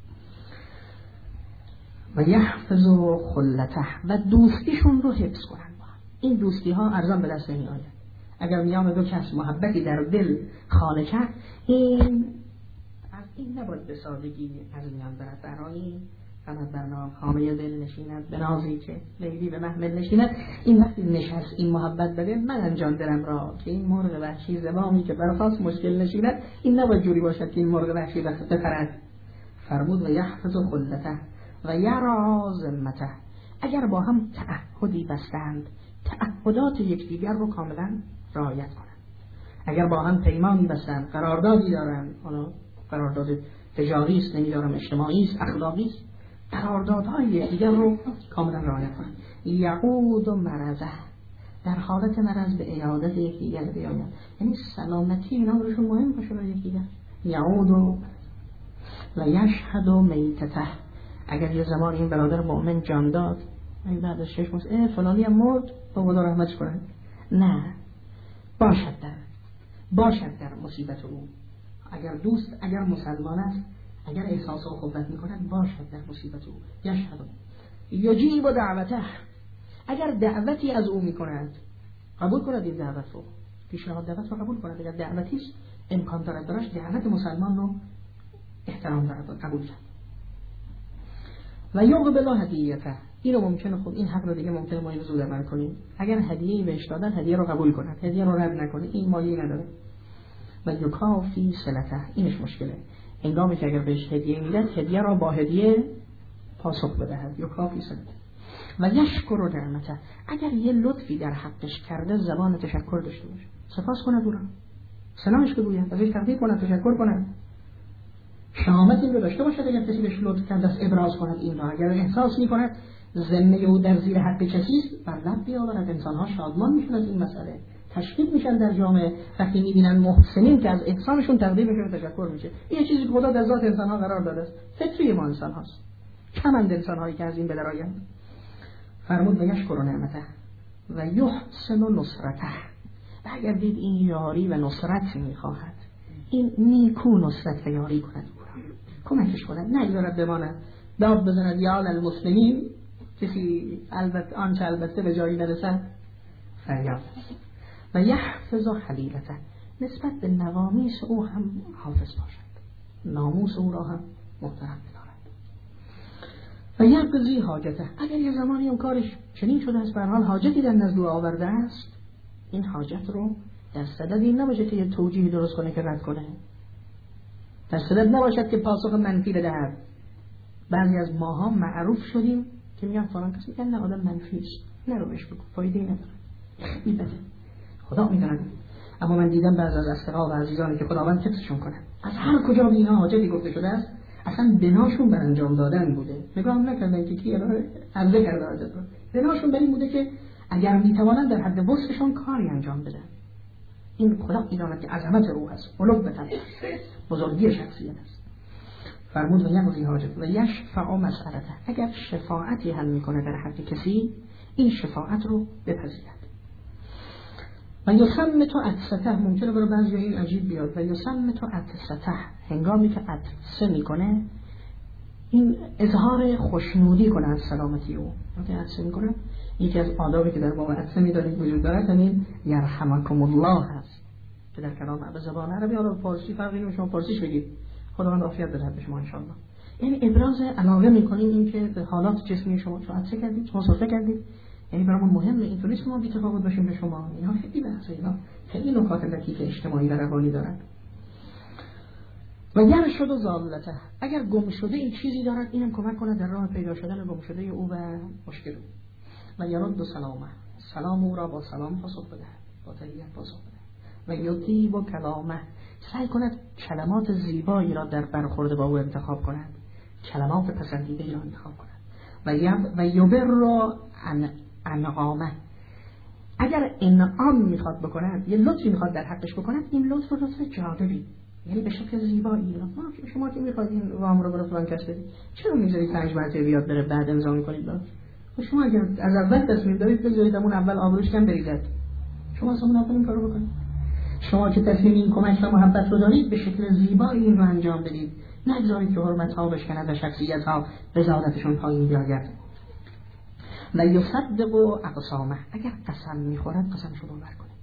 و یحفظ خلته، و دوستیشون رو حفظ کنند. این دوستی ها ارزان به دست نمی آید. اگر میام دو کس محبتی در دل خانه کرد، این نباید به سادگی از میان برد. برای همه برنامه خامه دل نشیند، به نازی که لیلی به محمل نشیند. این وقتی نشست این محبت بده، من انجام دلم را که این مرغ وحشی زمامی که برخواست مشکل نشیند، این نباید جوری باشد که این مرغ وحشی بپرد. فرمود و یحفظ خلته و یرا ذمته، اگر با هم تعهدی بستند، تعهدات یکدیگر رو کاملا رعایت کنند. اگر با هم پیمانی بستند، قراردادی دارند، حالا قرارداد تجاری است، نمیدارم اجتماعی است، اخلاقی است، قراردادهای یکدیگر رو کاملا رعایت کنند. یعود مرضه، در حالت مرض به عیادت یکدیگر بیاید، یعنی سلامتی اینا براشون مهم باشه برای یکدیگر. یعود و یشهد میتته، اگر یه زمان این برادر مؤمن جان داد، این بعد از 6 ماه فلانی هم مرد، خدا رحمتش کنه، نه، باشد در مصیبت او. اگر دوست، اگر مسلمان است، اگر احساس اخوت میکند، باشد در مصیبت او. یشهد یجیب دعوته، اگر دعوتی از او میکند، قبول کند این دعوت رو، پیشنهاد دعوت رو قبول کند. اگر دعوتی است امکان دارد براش دعوت مسلمان رو احترام دارد قبول کرد. و یقبل هدیته، اینو ممکنه خود این حق رو دیگه ممکنه ما اینو زود عمل کنیم. اگر هدیه‌ای بهش دادن، هدیه رو قبول کند، هدیه رو رد نکنه، این مایه نداره. و یکافی صلته، اینش مشکله. هنگامی که اگر بهش هدیه میدن، هدیه رو با هدیه پاسخ بدهد. یکافی صلته و یشکر نعمته، اگر یه لطفی در حقش کرده، زبان تشکر داشته باشه، سپاس کند او را، سلامش بگوید، ازش تقدیر کند، تشکر کند. شامت این رو داشته باشد. اگر کسی بهش لطف کرده است، ابراز کند این را. اگر احساس می‌کند ذمه او در زیر حق کسی است، بر لب بیاورد. انسان‌ها شادمان میشن از این مسئله، تشویق میشن در جامعه وقتی می‌بینن محسنین که از احسانشون تقدیر میشه و تشکر میشه. این چیزی که خدا در ذات انسان‌ها قرار داده است، فطری ما انسان‌هاست. کمند انسان‌هایی که از این بدرآیند. فرمود و یشکر نعمته و یحسن نصرته، برگردید این یاری و نصرت میخواهد، این نیکو نصرت و یاری کند او را، کمکش کند، نگذارد بماند داد بزند یا المسلمین، کسی آنچه البته به جایی نرسد فریاد و یحفظ حلیلته، نسبت به نوامیس او هم حافظ باشد، ناموس او را هم محترم بدارد. و یقضی حاجته، اگر یه زمانی اون کارش چنین شده است، به هر حال حاجتی در نزد او آورده است، این حاجت رو در صدد این نباشه که یه توجیه درست کنه که رد کنه، در صدد نباشد که پاسخ منفی بدهد. بعضی از ماها معروف شدیم که میگن فلان کسی میگن نه آدم منفی است، نه رو بهش بگو، فایده ای نداره، خیلی بده، خدا میدونه. اما من دیدم بعضی از اصحاب و عزیزانی که خداوند حفظشون کنه، از هر کجا به اینها حاجتی گفته شده است، اصلا بناشون بر انجام دادن بوده، نگاه نکردن که کی عرضه کرده حاجت رو، بناشون بر این بوده که اگر میتوانند در حد وسعشون کاری انجام بدن. این خدا میداند که عظمت او هست، علوبت هست، بزرگی شخصیت است. فرمود و یقضی حاجت و یشفع مسئلته، اگر شفاعتی هم میکنه در حق کسی، این شفاعت رو بپذیرد. و یسمت عطسته، ممکنه برای بعضی این عجیب بیاد، و یسمت عطسته، هنگامی که عطسه میکنه این اظهار خوشنودی کنه از سلامتی او. وقتی عطسه میکنه، یکی از آدابی که در باب عطسه میدارید وجود دارد، همین یرحمکم الله هست که در کلام به زبان عربی حالا فارسی فرقی نمیکنه، شما فارسیش بگید، خداوند عافیت بده به شما ان شاء الله. یعنی ابراز علاقه میکنیم این که به حالات جسمی شما عطسه کردید، شما صحبت کردید، یعنی برامون مهمه، اینطوری که ما بی‌تفاوت باشیم به شما. اینا خیلی بحثه، اینا خیلی نکات لطیف اجتماعی و روانی دارن. و گر شد و ضالته، اگر گم شده این چیزی دارد، اینم کمک کنه در راه پیدا شدن گم شده او و مشکل او. و یرد سلامه، سلام او را با سلام پاسخ بده، با تحیت پاسخ بده. و یطیب و کلامه، سعی کند کلمات زیبایی را در برخورد با او انتخاب کند، کلمات پسندیده را انتخاب کند. و یبر را انعامه، اگر انعام میخواد بکند، یه لطفی میخواد در حقش بکند، این لطف رو لطف جادوی، یعنی به شکل زیبایی. شما که میخواید این وام رو برای فلان کس بدید، چرا میذارید 5 مرتبه بیاد بره بعد امضا میکنید؟ شما اگر از اول تصمیم دارید بذارید همون اول آبروش کم بریزد، شما اصلا اول این کارو بکنید. شما که تصمیم این کمک و محبت رو دارید، به شکل زیبایی این رو انجام بدید، نگذارید که حرمت ها بشکند و شخصیت ها رضایتشون پایین بیاید. و یصدق اقسامه، اگر قسم میخورد قسمش رو باور کنه،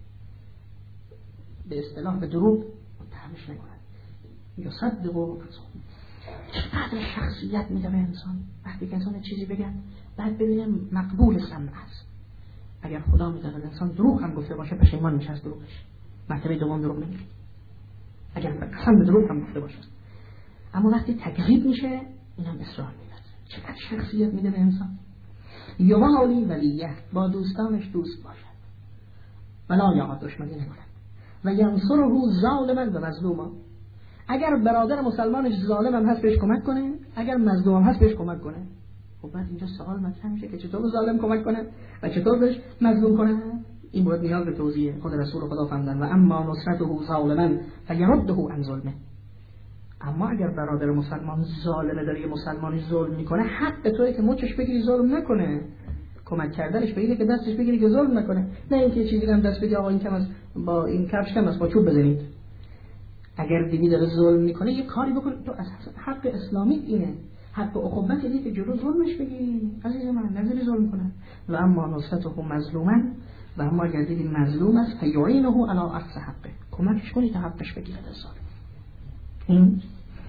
به اصطلاح به دروغ متهمش نکنه. یصدق اقسامه، چقدر شخصیت میده به انسان وقتی که انسان چیزی بگه بعد ببینه مقبول سمع است. اگر خدا میدونه انسان دروغ هم گفته باشه پشیمان میشه از دروغش، مرتبه دوم دروغ نمیگه، اگر قسم به دروغ هم گفته باشه. اما وقتی تکذیب میشه اینم اصرار میکنه. چقدر شخصیت میده به انسان. یوالی ولیه، با دوستانش دوست باشد، ولا یعاد دشمنی نکند. و ینصره ظالما و مظلوما، اگر برادر مسلمانش ظالم هم هست بهش کمک کنه، اگر مظلوم هم هست بهش کمک کنه. خب بعد اینجا سوال مطرح میشه که چطور ظالم کمک کنه و چطور بهش مظلوم کنه. این باید نیاز به توضیح. خود رسول خدا فرمودن و اما نصرته ظالما فیرده عن ظلمه، اما اگر برادر مسلمان ظالمه داره یه مسلمانی ظلم میکنه، حق توئه که مچش بگیری ظلم نکنه، کمک کردنش به اینه که دستش بگیری که ظلم نکنه، نه اینکه چیزی هم دست بدی آقا این کم از با این کفش کم از با چوب بزنید. اگر دیدی داره ظلم میکنه یه کاری بکن. تو از حق اسلامی اینه، حق اخوت اینه که جلو ظلمش بگیری. عزیز من نذاری ظلم کنه. و اما نصرته مظلوما، و اما اگر دیدی مظلوم است فیعینه علی اخذ حقه، کمکش کنی تا حقش بگیرد از ظالم. این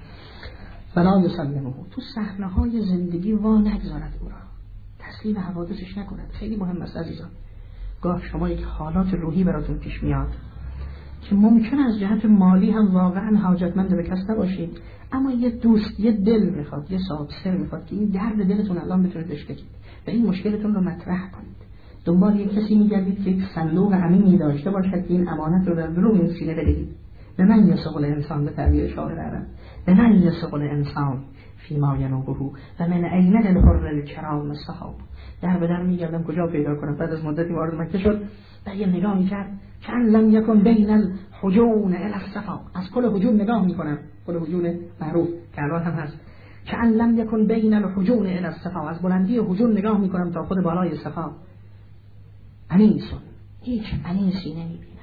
فلا یسلمه، تو صحنه‌های زندگی وا نگذارد او را، تسلیم حوادثش نکند. خیلی مهم است عزیزان. گاه شما یک حالات روحی براتون پیش میاد که ممکن از جهت مالی هم واقعا حاجتمند به کس نباشید، اما یه دوست، یه دل میخواد، یه صاحب سر میخواد که این درد دلتون الان بتونید بشکید و این مشکلتون رو مطرح کنید. دنبال یک کسی میگردید که یک صندوق امینی داشته باشد که این امانت رو در دروغ این سینه بدهید. به من یسق الانسان، به تعبیر شاعر عرب، به من یسق الانسان فیما ینوبه و من عین الحر الکرام الصحاب. در به در میگردم کجا پیدا کنم. بعد از مدتی وارد مکه شد و یه نگاه میکرد که ان لم یکن بین الحجون الی الصفا، از کل حجون نگاه میکنم، کل حجون معروف که الان هم هست، که ان لم یکن بین الحجون الی الصفا، از بلندی حجون نگاه میکنم تا خود بالای صفا. انیسون، هیچ انیسی نمیبینم،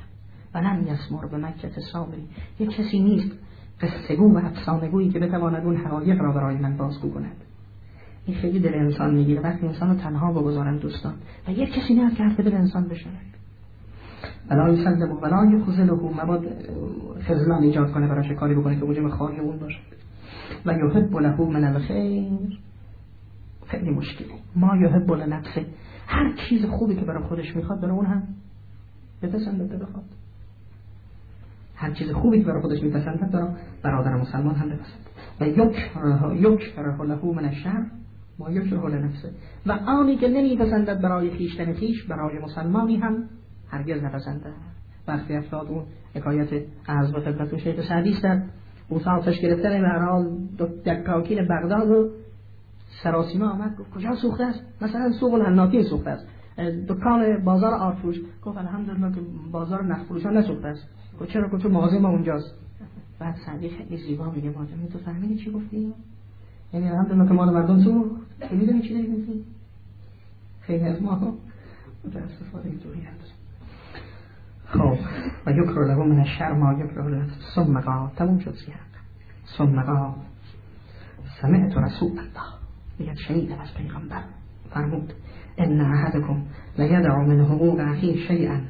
و لم یسمر به مکه صابری. یک کسی نیست قصه‌گو و افسانه‌گویی که بتواند اون حقایق را برای من بازگو کند. این خیلی دل انسان میگیره وقتی انسان رو تنها بگذارن دوستان و یک کسی نیاد که حرف دل انسان بشنوه. ولا یسلم ولا یخذله، مباد خذلان ایجاد کنه براش، کاری بکنه که موجب خاری اون باشه. و یحب له من الخیر، خیلی مشکله. ما یحب لنفسه، هر چیز خوبی که برای خودش میخواد برای اون هم بپسنده بخواد. هر چیز خوبی که برای خودش میپسنده برای برادر مسلمان هم بپسنده. و یکره له من الشر ما یکره لنفسه، و آنی که نمیپسندد برای خویشتن خویش برای مسلمانی هم هرگز نپسنده. وقتی افتاد اون حکایت از به خدمت شیخ سعدی است در اوصافش گرفتن به هر حال دکاکین بغداد رو سراسیمه آمد گفت کجا سوخته است؟ مثلا سوق الحناطی سوخته است، دکان بازار آرفروش. گفت الحمدلله که بازار نخفروشان نسوخته است. گفت چرا؟ گفت مغازه ما اونجاست. بعد سعدی خیلی زیبا میگه ماجرا تو فهمیدی چی گفتی؟ یعنی الحمدلله که مال مردم سوخت. تو میدونی چی داری میگی؟ خیلی از ما متاسفانه اینطوری هست. خب و یکره له من الشر ما یکره لنفسه. ثم قال، تموم شد سیاق. ثم قال سمعت رسول الله، میگه شنیدم از پیغمبر فرمود ان احدکم لیدع من حقوق اخیه شیئا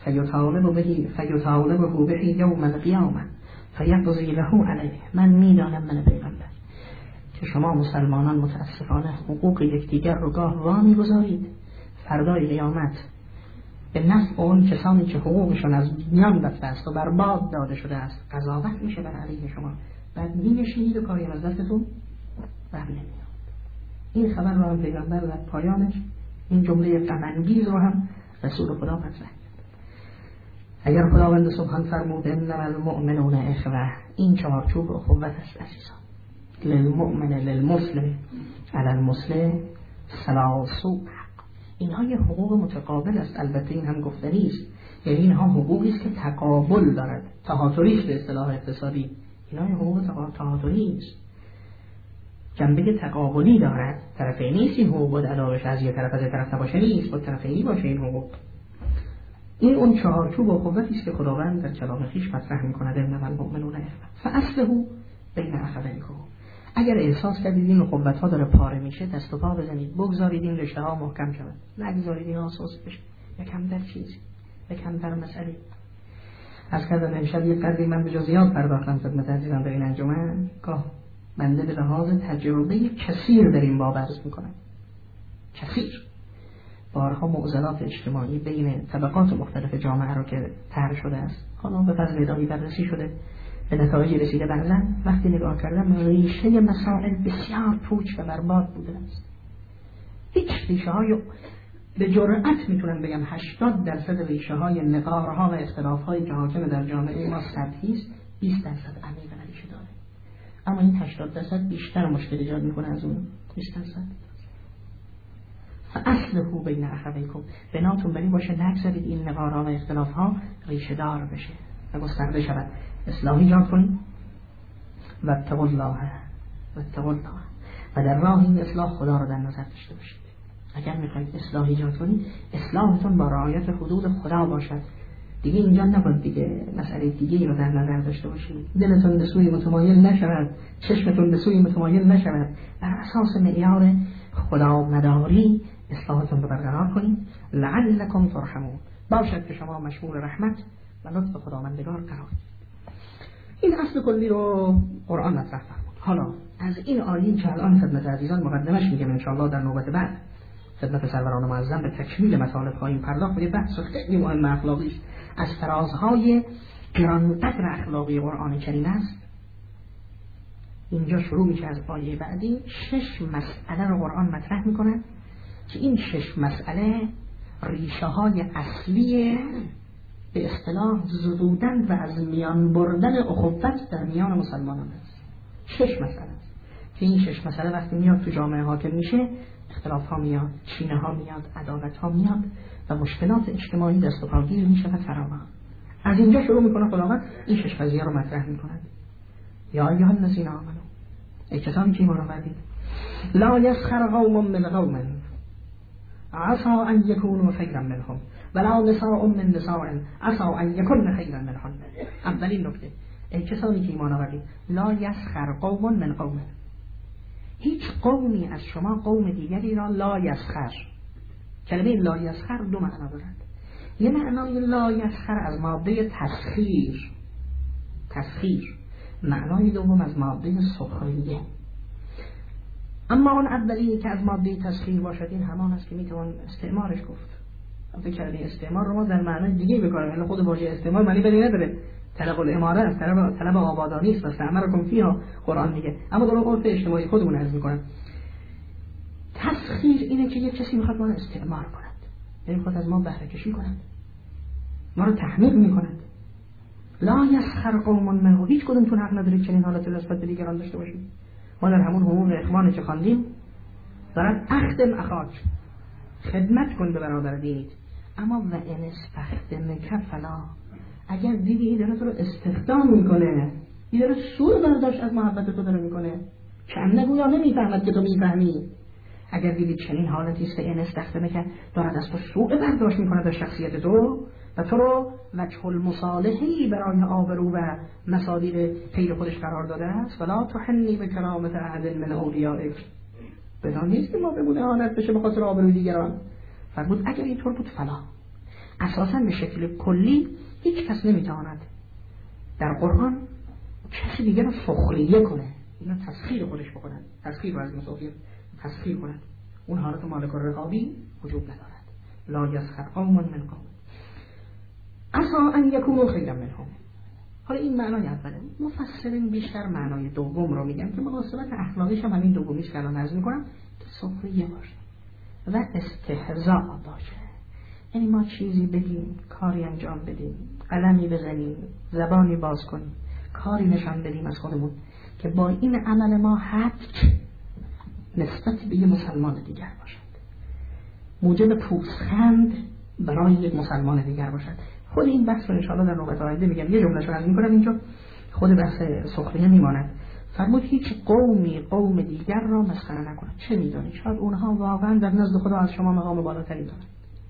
فیطالبه به یوم القیامه فیقضی له علیه. من میدانم من پیغمبر که شما مسلمانان متاسفانه حقوق یکدیگر رو گاه وا می‌گذارید، فردای قیامت به نفع اون کسانی که حقوقشون از میان رفته است و برباد داده شده است قضاوت میشه بر علیه شما. بعد می‌نشینید و کاری از دستتون بر نمیاد. این خبر رو هم پیغمبر در پایانش این جمله غم‌انگیز رو هم رسول خدا مطرح کرد. اگر خداوند سبحان فرمود انما المؤمنون اخوه، این چارچوب اخوت است عزیزان. للمؤمن للمسلم علی المسلم ثلاث حق. اینها یه حقوق متقابل است. البته این هم گفتنی است، یعنی اینها حقوقی است که تقابل دارد، تهاتری است به اصطلاح اقتصادی. اینها حقوق تهاتری است، جنبه تقابلی دارد. طرفینی نیست این حقوق باید علاوه‌اش از یه طرف از یه طرف نباشه، نیست، باید طرفینی باشه این حقوق. این اون چهارچوب اخوتی است که خداوند در کلام خویش مطرح می‌کند. انما المؤمنون اخوة فاصلحوا بین اخویکم. اگر احساس کردید این اخوت‌ها داره پاره میشه، دست و پا بزنید، بگذارید این رشته‌ها محکم شود، نگذارید اینها سست بشه. یکم در چیزی، یکم در مسئله. از کردن امشب یک قدری من به جزئیات پرداختم خدمت عزیزان در این انجمن، گاه بنده به لحاظ تجربه کثیر در این باب عرض میکنم. کثیر بارها معضلات اجتماعی بین طبقات مختلف جامعه رو که طرح شده است، حالا به فضل الهی بررسی شده، به نتایج رسیده. بعضا وقتی نگاه کردم ریشه مسائل بسیار پوچ و برباد بوده است. هیچ ریشه های به جرأت میتونم بگم 80% ریشه های نقارها و اختلاف های که حاکم در جامعه ما سطحی است، 20% عمیق ریشه داره. اما این 80% بیشتر مشکل ایجاد میکنه از اون 20%. فاصلحوا بین اخویکم، بناتون بری باشه نگذارید این نقارها و اختلاف ها ریشه دار بشه و گسترده شود. اصلاح ایجاد کنید و اتقوا الله و در راه این اصلاح خدا رو در نظر داشته باشید. اگر میخواید اصلاح ایجاد کنید، اصلاحتون با رعایت حدود خدا باشد. دیگه اینجا نباید دیگه مسئله دیگه رو در نظر داشته باشید. دلتون به سوی متمایل نشود، چشمتون به سوی متمایل نشود. بر اساس معیار خدا مداری اصلاحتون رو برقرار کنید. لعلکم ترحمون، باشد که شما مشمول رحمت و لطف خداوندگار قرار گیرید. این اصل کلی رو قرآن مطرح فرمود. حالا از این آیه که الان خدمت عزیزان مقدمش میگم ان شاء الله در نوبت بعد خدمت سروران معظم به تکمیل مطالب خواهیم پرداخت. یه بحث خیلی مهم اخلاقی است، از فرازهای گرانقدر اخلاقی قرآن کریم است. اینجا شروع میشه از آیه بعدی 6 مسئله رو قرآن مطرح میکنه که این 6 مسئله ریشه های اصلی به اصطلاح زدودن و از میان بردن اخوت در میان مسلمانان است. 6 مسئله است که این 6 مسئله وقتی میاد تو جامعه حاکم میشه، اختلاف ها میاد، چینه ها میاد، عداوت ها میاد و مشکلات اجتماعی دست و پاگیر میشه و فراوان. از اینجا شروع میکنه خداوند این 6 قضیه رو مطرح میکنه. یا ایها الذین آمنوا، ای کسانی که ایمان آوردید، لا یسخر قوم من قوم، عسى ان یکونوا خیرا منهم ولا نساء من نساء عسى ان یکن خیرا منهن. اولین نکته، ای کسانی که ایمان آورید، لا یسخر قوم من قوم، هیچ قومی از شما قوم دیگری را لا یسخر. کلمه لا یسخر دو معنا دارد. یه معنای لا یسخر از ماده تسخیر، معنای دوم از ماده سخریه. اما اون اولیه که از ماده تسخیر باشد، این همان است که میتوان استعمارش گفت. البته کلمه استعمار رو ما در معنای دیگه بکاریم، یعنی خود واژه استعمار معنی بدی نداره. طلب الاماره است، طلب آبادانی است و استعمارکم فیها قرآن میگه. اما در عرف اجتماعی خودمون عرض میکنم، تسخیر اینه که یک کسی میخواد ما رو استعمار کند، یعنی میخواد از ما بهره کشی کند، ما رو تحمیق میکند. لا یسخر قوم منه، هیچ کدومتون حق ندارید چنین حالت نسبت به دیگران داشته باشید. ما در همون حقوق اخوانی که خواندیم دارد اخدم اخاک، خدمت کن به برادر دینیت. اما و ان استخدمک فلا، اگر دیدی این داره تو رو استخدام میکنه، این داره سوء برداشت از محبت تو داره میکنه، کم نگویا نمیفهمد که تو میفهمی. اگر دیدی چنین حالتی است این استخدمک دارد از تو سوء برداشت میکنه در شخصیت تو و تو رو وجه المصالحی برای آبرو و مصادیق غیر خودش قرار داده است، فلا تحنی به کرامت احد من اولیائک، بدان نیست که ما بمونه حالت بشه به خاطر آبروی دیگران. فرمود اگر اینطور بود فلا. اساساً به شکل کلی هیچ کس نمیتواند در قرآن کسی دیگر رو سخریه کنه، اینا تسخیر خودش بکنن، تسخیر از مسافر تسخیر کنن. اون حالت مالک الرقابی وجود ندارد. لا یسخر قوم من قوم عسى ان یکونوا خیرا منهم. حالا این معنای اوله. مفسرین بیشتر معنای دوم رو میگن که مناسبت اخلاقیش هم همین دومیش که الان عرض میکنم، که سخریه باشه و استهزاء باشه. یعنی ما چیزی بگیم، کاری انجام بدیم، قلمی بزنیم، زبانی باز کنیم، کاری نشان بدیم از خودمون که با این عمل ما حق نسبت به یه مسلمان دیگر باشد، موجب پوزخند برای یک مسلمان دیگر باشد. خود این بحث رو انشاءالله در نوبت آینده میگم، یه جمله رو عرض میکنم اینجا، خود بحث سخریه میماند. فرمود هیچ قومی قوم دیگر را مسخره نکنند. چه میدانید؟ شاید اونها واقعا در نزد خدا از شما مقام بالاتری دارند.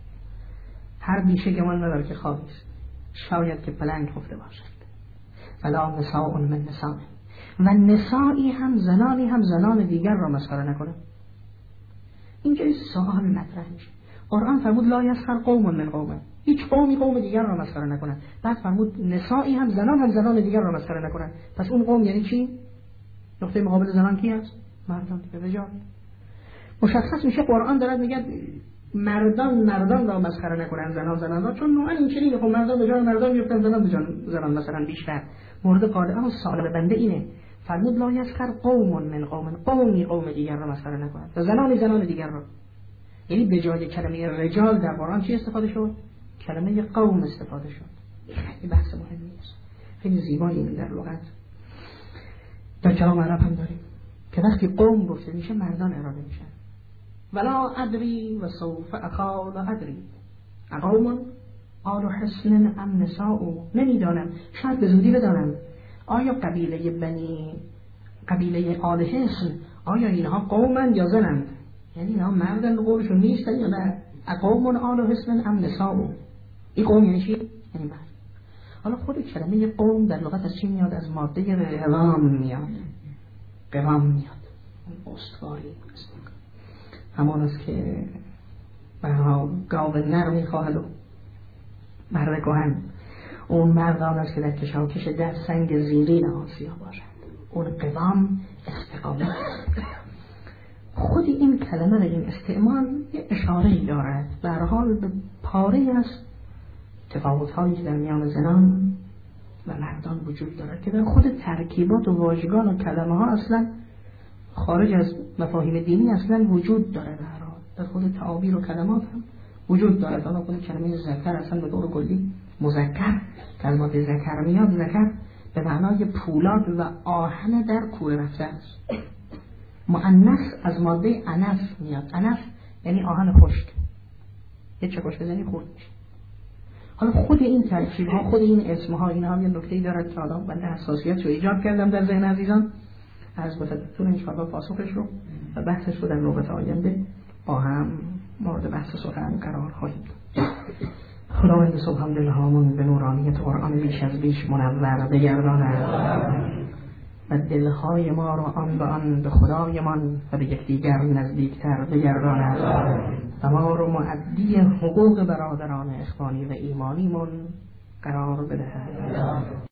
هر بیشه گمان نداره که خوابی است، شاید که پلنگ خفته باشد. فلا نساء من نساء، و نسائی هم زنانی هم زنان دیگر را مسخره نکنند. اینجا سوال مطرح میشه. قرآن فرمود لا یسخر قوم من قوم، هیچ قومی قوم دیگر را مسخره نکنند. بعد فرمود نسائی هم زنان دیگر را مسخره نکنند. پس اون قوم یعنی چی؟ نقطه مقابل زنان کی هست؟ مردان، رجال. مشخص میشه قرآن دارد میگه مردان را مسخره نکنند، زنان را، چون نوعا این چنینه. خب مردان به جای مردان میفتن، زنان به جای زنان مثلا بیشتر مورد قاعده. اما سوال بنده اینه، فرمود لا یسخر قوم من قوم، قومی قوم دیگر را مسخره نکنند و زنان دیگر را. یعنی به جای کلمه رجال در قرآن چی استفاده شد؟ کلمه قوم استفاده شد. این بحث مهمی است، خیلی زیبایی در لغت. در کلام عرب هم داریم که وقتی قوم گفته میشه مردان اراده میشن. ولا ادری و سوف اخال ادری اقوم آل حسن ام نساء، نمیدانم، شاید به زودی بدانم آیا قبیله آل حسن آیا اینها قومن یا زنند، یعنی اینها مردن به قولشون نیستن یا نه. اقوم آل حسن ام نساء، این قوم یعنی چی؟ یعنی مرد. حالا خود کلمه قوم در لغت از چی میاد؟ از ماده قوام میاد. قوام میاد استواری، همان است که برها گاو نر میخواهد و مرد کهن. اون مردان است که در کشاکش در سنگ زیرین آسیا باشند. اون قوام استقامت. خود این کلمه را این استعمال یه اشاره‌ای دارد به هر حال به پاره‌ای از تفاوت‌هایی که در میان زنان و مردان وجود دارد که در خود ترکیبات و واژگان و کلمه ها اصلا خارج از مفاهیم دینی اصلا وجود دارد. به هر حال در خود تعابیر و کلمات هم وجود دارد. حالا خود کلمه ذکر اصلا به طور کلی مذکر، کلمات ذکر میاد، ذکر به معنای پولاد و آهن در کوره رفته است. مؤنث از ماده انف میاد. انف یعنی آهن خشک، یه چکش بزنی خورد میشه. حالا خود این ترکیب ها، خود این اسم ها، این هم یه نکته‌ای دارد که آدم بنده حساسیت رو ایجاد کردم در ذهن عزیزان. از بخدمتتون انشاءالله پاسخش رو و بحثش رو در نوبت آینده با هم مورد بحث سخن قرار خواهیم داد. خداوند سبحان دلهامون به نورانیت قرآن بیش از بیش منور بگرداند و دلهای ما را آن به آن به خدایمان و به یکدیگر نزدیکتر بگرداند و ما را مؤدی حقوق برادران اخوانی و ایمانیمون قرار بدهد.